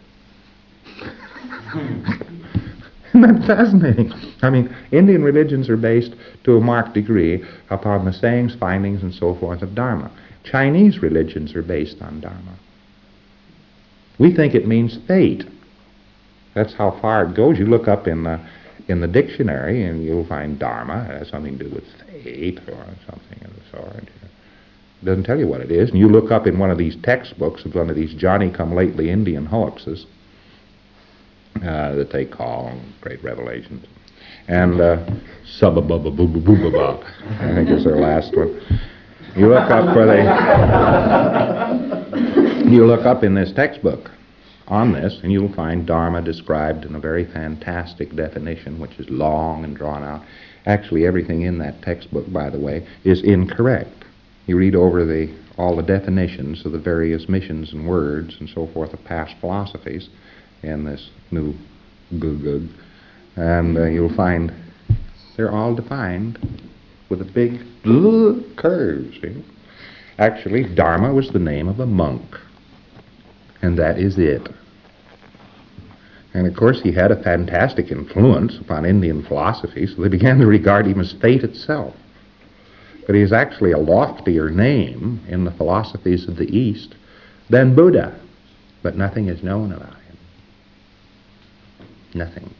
Isn't that fascinating? I mean, Indian religions are based to a marked degree upon the sayings, findings, and so forth of Dharma. Chinese religions are based on Dharma. We think it means fate. That's how far it goes. You look up in the in the dictionary and you'll find Dharma. It has something to do with fate or something of the sort. It doesn't tell you what it is. And you look up in one of these textbooks of one of these Johnny-come-lately Indian hoaxes uh, that they call Great Revelations. And uh, Subba-bubba-boo-boo-boo-ba-ba, I think is their last one. You look up where they... You look up in this textbook on this, and you'll find Dharma described in a very fantastic definition, which is long and drawn out. Actually, everything in that textbook, by the way, is incorrect. You read over the all the definitions of the various missions and words and so forth of past philosophies in this new Gugug, and uh, you'll find they're all defined with a big curve, see? Actually, Dharma was the name of a monk, and that is it. And of course, he had a fantastic influence upon Indian philosophy, so they began to regard him as fate itself. But he is actually a loftier name in the philosophies of the East than Buddha, but nothing is known about him. Nothing.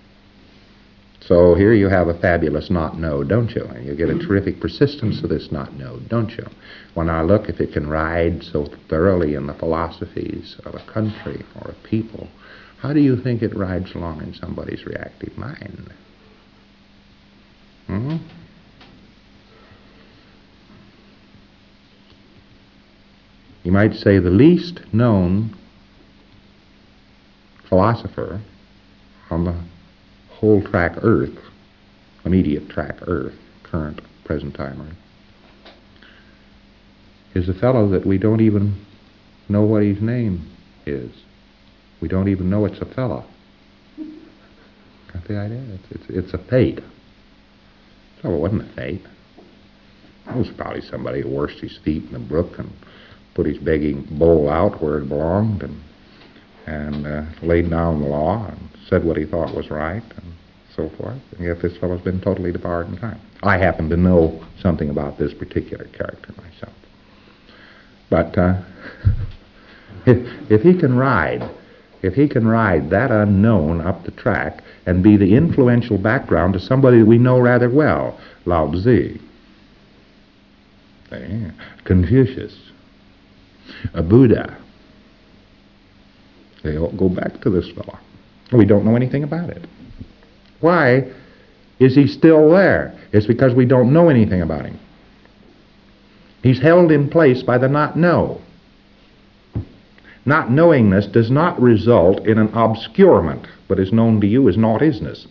So here you have a fabulous not know, don't you? And you get a terrific persistence of this not know, don't you? When I look, if it can ride so thoroughly in the philosophies of a country or a people, how do you think it rides along in somebody's reactive mind? Hmm? You might say the least known philosopher on the whole track Earth, immediate track Earth, current, present time Earth, is a fellow that we don't even know what his name is. We don't even know it's a fellow. Got the idea? It's, it's, it's a fate. So it wasn't a fate. It was probably somebody who washed his feet in the brook and put his begging bowl out where it belonged and and uh, laid down the law and said what he thought was right and so forth. And yet this fellow's been totally debarred in time. I happen to know something about this particular character myself. But uh, if, if he can ride, if he can ride that unknown up the track and be the influential background to somebody that we know rather well, Lao Tzu, Confucius, a Buddha, they all go back to this fellow. We don't know anything about it. Why is he still there? It's because we don't know anything about him. He's held in place by the not know. Not knowingness does not result in an obscurement, but is known to you as not-isness.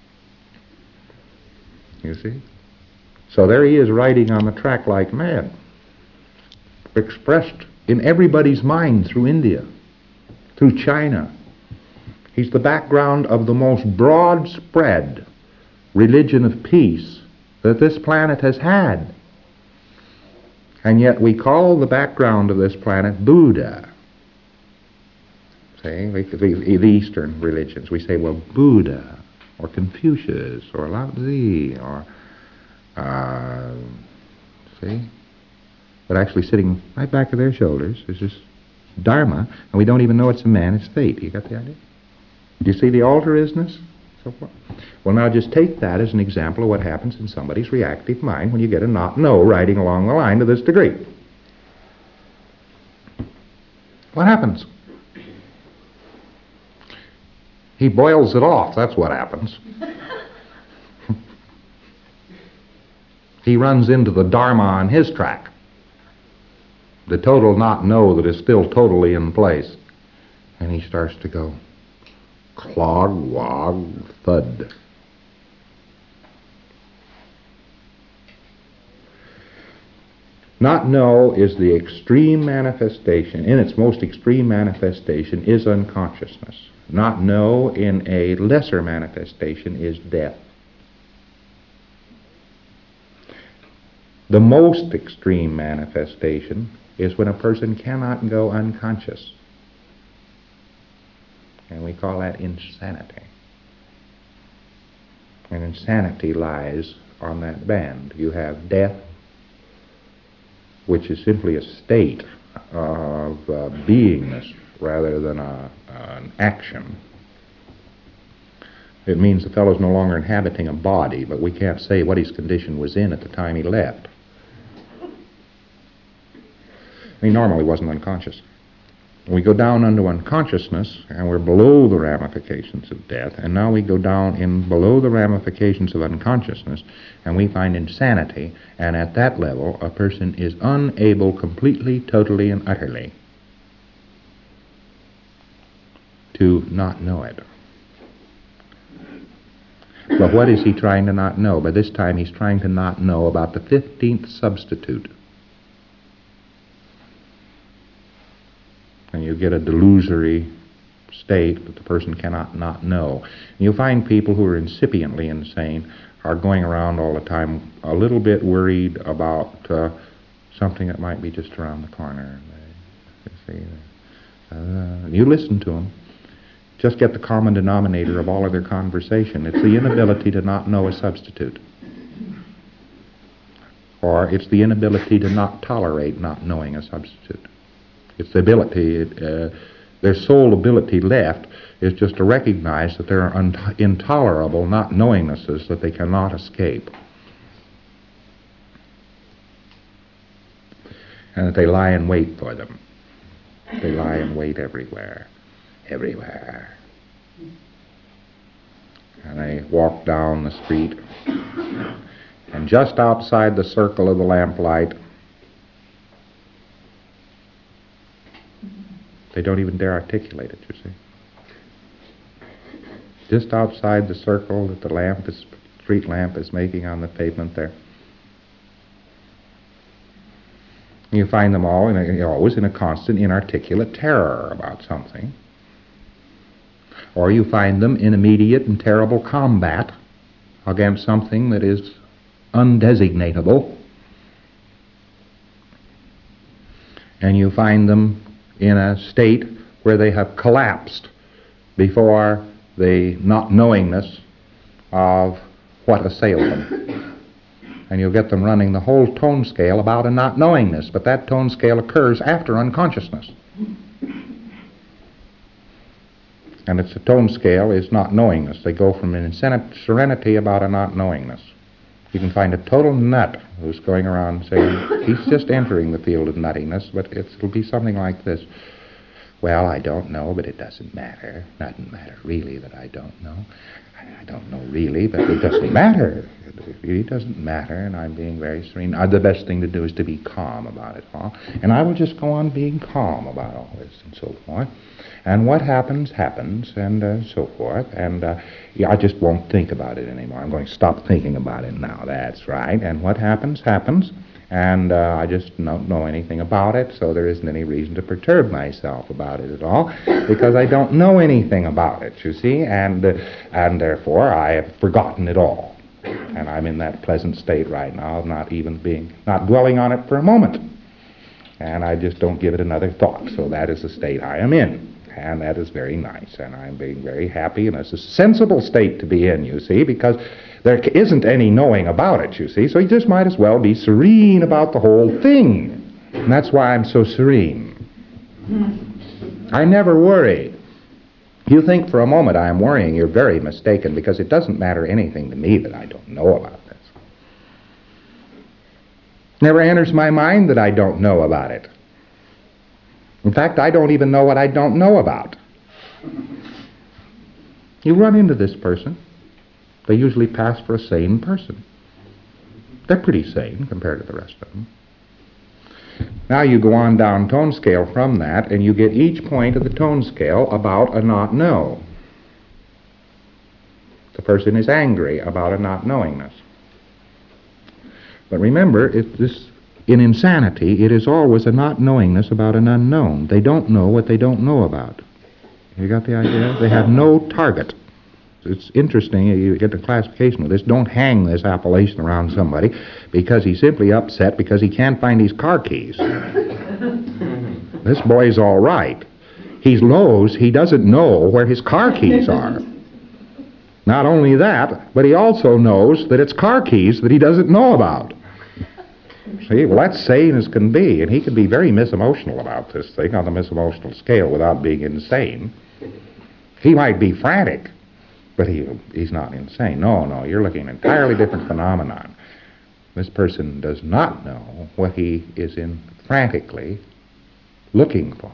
You see? So there he is riding on the track like mad, expressed in everybody's mind through India, through China. He's the background of the most broad-spread religion of peace that this planet has had. And yet we call the background of this planet Buddha. See, the, the, the Eastern religions, we say, well, Buddha, or Confucius, or Lao Tzu, or, uh, see? But actually sitting right back of their shoulders is this Dharma, and we don't even know it's a man, it's fate. You got the idea? Do you see the altruisness? So forth. Well, now just take that as an example of what happens in somebody's reactive mind when you get a not know riding along the line to this degree. What happens? He boils it off, that's what happens. He runs into the Dharma on his track. The total not know that is still totally in place. And he starts to go clog, wog, thud. Not know is the extreme manifestation, in its most extreme manifestation is unconsciousness. Not know in a lesser manifestation is death. The most extreme manifestation is when a person cannot go unconscious. And we call that insanity. And insanity lies on that band. You have death, which is simply a state of uh, beingness rather than a, an action. It means the fellow's no longer inhabiting a body, but we can't say what his condition was in at the time he left. He normally wasn't unconscious. We go down into unconsciousness, and we're below the ramifications of death, and now we go down in below the ramifications of unconsciousness, and we find insanity, and at that level, a person is unable completely, totally, and utterly to not know it. But what is he trying to not know? By this time he's trying to not know about the fifteenth substitute. And you get a delusory state that the person cannot not know. And you find people who are incipiently insane are going around all the time a little bit worried about uh, something that might be just around the corner. You see, uh, you listen to them. Just get the common denominator of all of their conversation. It's the inability to not know a substitute. Or it's the inability to not tolerate not knowing a substitute. It's the ability, uh, their sole ability left is just to recognize that there are un- intolerable not knowingnesses that they cannot escape. And that they lie in wait for them. They lie in wait everywhere. Everywhere. And they walk down the street, and just outside the circle of the lamplight, they don't even dare articulate it, you see. Just outside the circle that the lamp is, street lamp is making on the pavement there. You find them all in a, always in a constant inarticulate terror about something. Or you find them in immediate and terrible combat against something that is undesignatable. And you find them in a state where they have collapsed before the not knowingness of what assailed them. And you'll get them running the whole tone scale about a not knowingness, but that tone scale occurs after unconsciousness. And it's the tone scale is not knowingness. They go from an serenity about a not knowingness. You can find a total nut who's going around saying, he's just entering the field of nuttiness, but it's, it'll be something like this. Well, I don't know, but it doesn't matter. It doesn't matter really that I don't know. I, I don't know really, but it doesn't matter. It really doesn't matter, and I'm being very serene. Uh, the best thing to do is to be calm about it all. And I will just go on being calm about all this and so forth. And what happens, happens, and uh, so forth. And uh, yeah, I just won't think about it anymore. I'm going to stop thinking about it now. That's right. And what happens, happens. And uh, I just don't know anything about it, so there isn't any reason to perturb myself about it at all, because I don't know anything about it, you see, and uh, and therefore I have forgotten it all. And I'm in that pleasant state right now of not even being, not dwelling on it for a moment. And I just don't give it another thought. So that is the state I am in. And that is very nice. And I'm being very happy. And it's a sensible state to be in, you see, because there isn't any knowing about it, you see. So you just might as well be serene about the whole thing. And that's why I'm so serene. I never worry. You think for a moment I am worrying, you're very mistaken, because it doesn't matter anything to me that I don't know about this. Never enters my mind that I don't know about it. In fact, I don't even know what I don't know about. You run into this person. They usually pass for a sane person. They're pretty sane compared to the rest of them. Now you go on down tone scale from that, and you get each point of the tone scale about a not know. The person is angry about a not knowingness. But remember, if this, in insanity, it is always a not knowingness about an unknown. They don't know what they don't know about. You got the idea? They have no target. It's interesting, you get the classification of this. Don't hang this appellation around somebody because he's simply upset because he can't find his car keys. This boy's all right. He knows he doesn't know where his car keys are. Not only that, but he also knows that it's car keys that he doesn't know about. See, well, that's sane as can be, and he can be very misemotional about this thing on the misemotional scale without being insane. He might be frantic, but he he's not insane. No, no, you're looking at an entirely different phenomenon. This person does not know what he is in frantically looking for.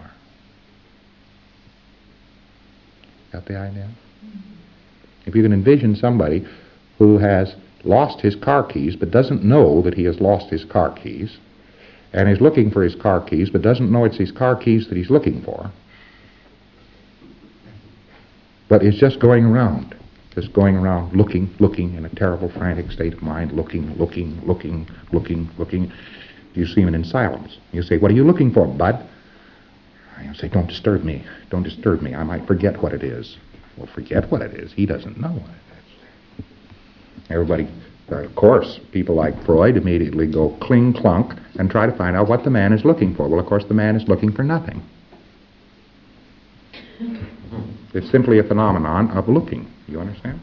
Got the idea? If you can envision somebody who has lost his car keys but doesn't know that he has lost his car keys, and is looking for his car keys but doesn't know it's his car keys that he's looking for, but is just going around, just going around looking, looking in a terrible, frantic state of mind, looking, looking, looking, looking, looking. You see him in silence. You say, "What are you looking for, bud?" You say, "Don't disturb me. Don't disturb me. I might forget what it is." Well, forget what it is. He doesn't know what it is. Everybody, uh, of course, people like Freud immediately go cling clunk and try to find out what the man is looking for. Well, of course, the man is looking for nothing. It's simply a phenomenon of looking. You understand?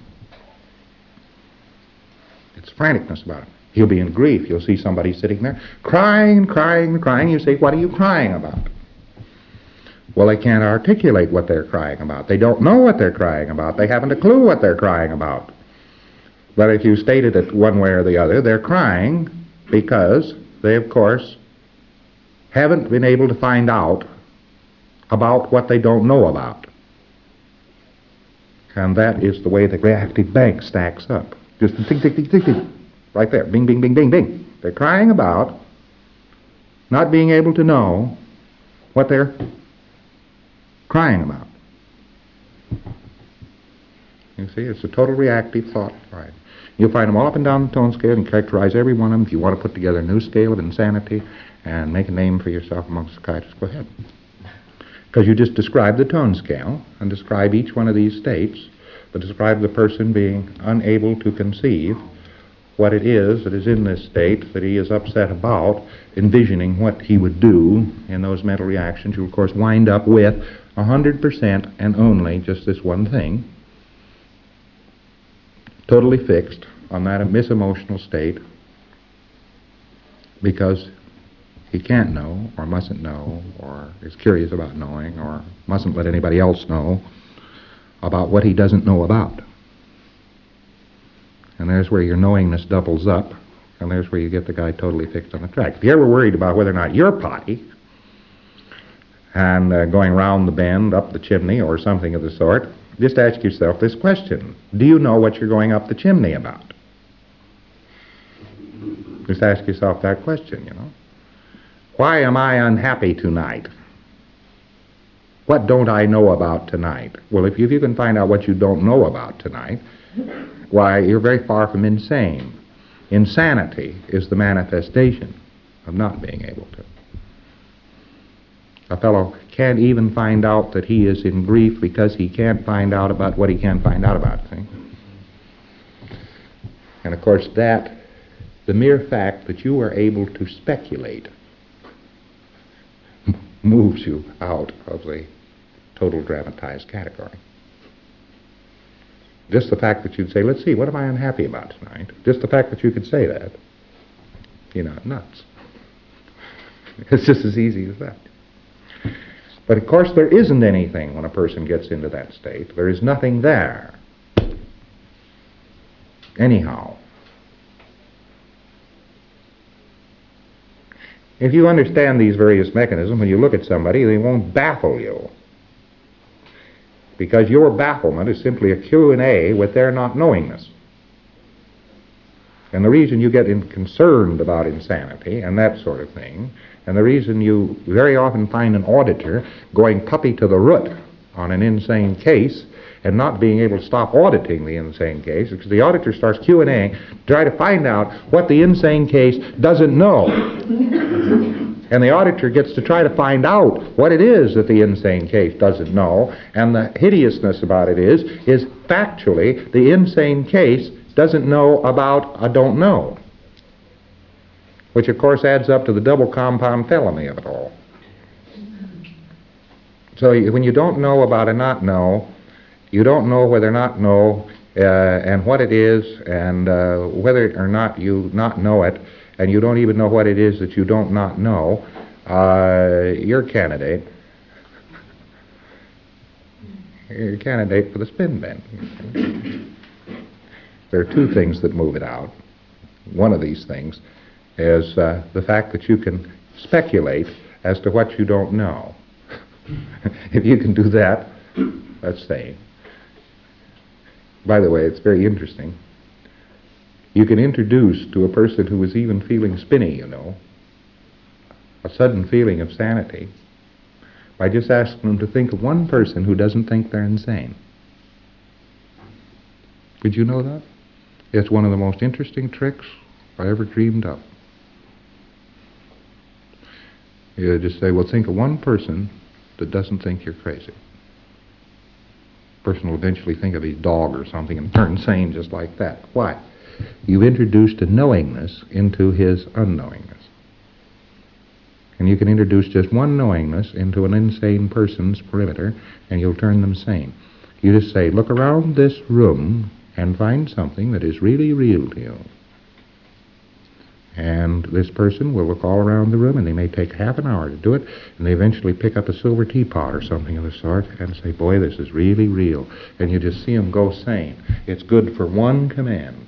It's franticness about it. He'll be in grief. You'll see somebody sitting there crying, crying, crying. You say, "What are you crying about?" Well, they can't articulate what they're crying about. They don't know what they're crying about. They haven't a clue what they're crying about. But if you stated it one way or the other, they're crying because they, of course, haven't been able to find out about what they don't know about. And that is the way the reactive bank stacks up. Just tick, tick, tick, tick, tick. Right there. Bing, bing, bing, bing, bing. They're crying about not being able to know what they're crying about. You see, it's a total reactive thought. Right. You'll find them all up and down the tone scale and characterize every one of them. If you want to put together a new scale of insanity and make a name for yourself amongst psychiatrists, go ahead. Because you just describe the tone scale and describe each one of these states, but describe the person being unable to conceive what it is that is in this state that he is upset about, envisioning what he would do in those mental reactions. You, of course, wind up with one hundred percent and only just this one thing, totally fixed on that misemotional state, because he can't know, or mustn't know, or is curious about knowing, or mustn't let anybody else know about what he doesn't know about. And there's where your knowingness doubles up, and there's where you get the guy totally fixed on the track. If you're ever worried about whether or not you're potty, and uh, going round the bend, up the chimney, or something of the sort, just ask yourself this question. Do you know what you're going up the chimney about? Just ask yourself that question, you know. Why am I unhappy tonight? What don't I know about tonight? Well, if you, if you can find out what you don't know about tonight, why, you're very far from insane. Insanity is the manifestation of not being able to. A fellow can't even find out that he is in grief because he can't find out about what he can't find out about, see? And of course that, the mere fact that you are able to speculate moves you out of the total dramatized category. Just the fact that you'd say, "Let's see, what am I unhappy about tonight?" Just the fact that you could say that, you're not nuts. It's just as easy as that. But of course there isn't anything when a person gets into that state. There is nothing there. Anyhow. If you understand these various mechanisms, when you look at somebody, they won't baffle you. Because your bafflement is simply a Q and A with their not knowingness. And the reason you get in concerned about insanity and that sort of thing, and the reason you very often find an auditor going puppy to the root on an insane case and not being able to stop auditing the insane case, because the auditor starts Q and A to try to find out what the insane case doesn't know. And the auditor gets to try to find out what it is that the insane case doesn't know, and the hideousness about it is, is factually the insane case doesn't know about a don't know, which of course adds up to the double compound felony of it all. So when you don't know about a not know, you don't know whether or not know uh, and what it is, and uh, whether or not you not know it, and you don't even know what it is that you don't not know, uh, you're a candidate. You're a candidate for the spin bend. There are two things that move it out. One of these things is uh, the fact that you can speculate as to what you don't know. If you can do that, that's sane. By the way, it's very interesting. You can introduce to a person who is even feeling spinny, you know, a sudden feeling of sanity by just asking them to think of one person who doesn't think they're insane. Did you know that? It's one of the most interesting tricks I ever dreamed of. You just say, well, think of one person that doesn't think you're crazy. Person will eventually think of his dog or something and turn sane just like that. Why? You've introduced a knowingness into his unknowingness. And you can introduce just one knowingness into an insane person's perimeter, and you'll turn them sane. You just say, look around this room and find something that is really real to you. And this person will look all around the room, and they may take half an hour to do it, and they eventually pick up a silver teapot or something of the sort and say, boy, this is really real. And you just see them go sane. It's good for one command.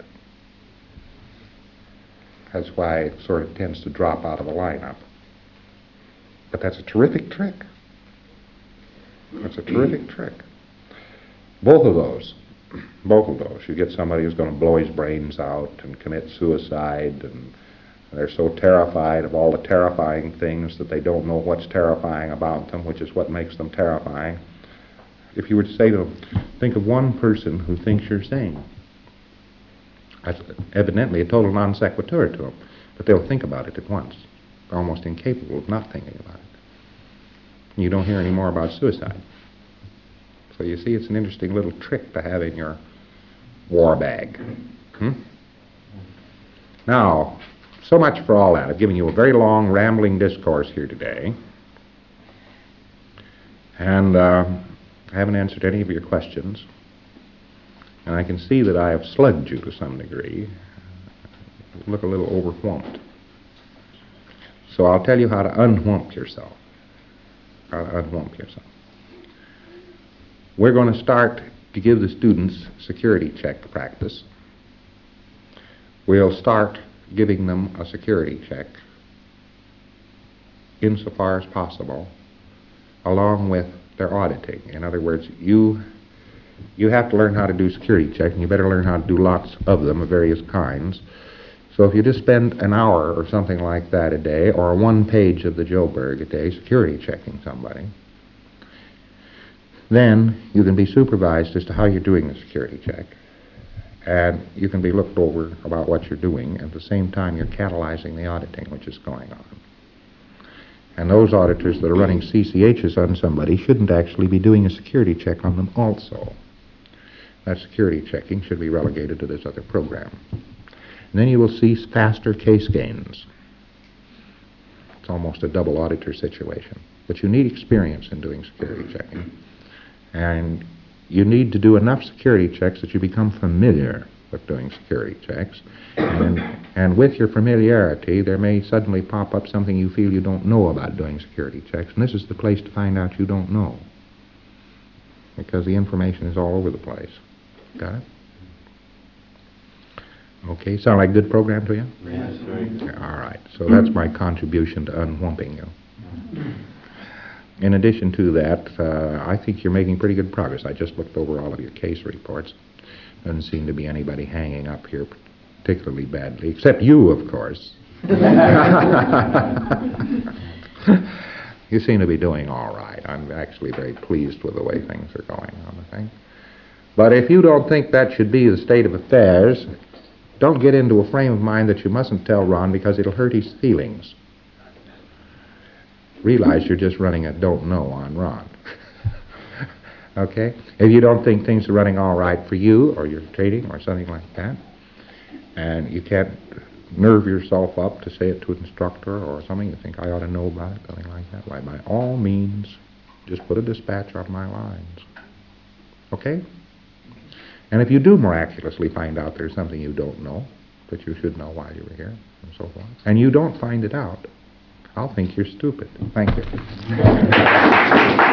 That's why it sort of tends to drop out of the lineup. But that's a terrific trick. That's a terrific trick. Both of those, both of those. You get somebody who's going to blow his brains out and commit suicide, and they're so terrified of all the terrifying things that they don't know what's terrifying about them, which is what makes them terrifying. If you were to say to them, think of one person who thinks you're sane. That's evidently a total non sequitur to them, but they'll think about it at once. They're almost incapable of not thinking about it. You don't hear any more about suicide. So you see, it's an interesting little trick to have in your war bag. Hmm? Now, so much for all that. I've given you a very long, rambling discourse here today. And uh, I haven't answered any of your questions. And I can see that I have slugged you to some degree. You look a little overwhelmed. So I'll tell you how to unwhump yourself. How to unwhump yourself. We're going to start to give the students security check practice. We'll start giving them a security check insofar as possible, along with their auditing. In other words, you you have to learn how to do security checks, and you better learn how to do lots of them of various kinds. So if you just spend an hour or something like that a day, or one page of the Joburg a day security checking somebody, then you can be supervised as to how you're doing the security check. And you can be looked over about what you're doing. At the same time, you're catalyzing the auditing which is going on. And those auditors that are running C C Hs on somebody shouldn't actually be doing a security check on them also. That security checking should be relegated to this other program. And then you will see faster case gains. It's almost a double auditor situation. But you need experience in doing security checking. And you need to do enough security checks that you become familiar with doing security checks. And, and with your familiarity, there may suddenly pop up something you feel you don't know about doing security checks. And this is the place to find out you don't know, because the information is all over the place. Got it? Okay, sound like a good program to you? Yes, very good. All right, so that's my contribution to unwhumping you. In addition to that, uh, I think you're making pretty good progress. I just looked over all of your case reports. Doesn't seem to be anybody hanging up here particularly badly, except you, of course. You seem to be doing all right. I'm actually very pleased with the way things are going on, I think. But if you don't think that should be the state of affairs, don't get into a frame of mind that you mustn't tell Ron, because it'll hurt his feelings. Realize you're just running a don't know on Ron. Okay? If you don't think things are running all right for you, or you're trading, or something like that, and you can't nerve yourself up to say it to an instructor or something, you think I ought to know about it, something like that, why, by all means, just put a dispatch on my lines. Okay? And if you do miraculously find out there's something you don't know, that you should know while you were here, and so forth, and you don't find it out, I'll think you're stupid. Thank you.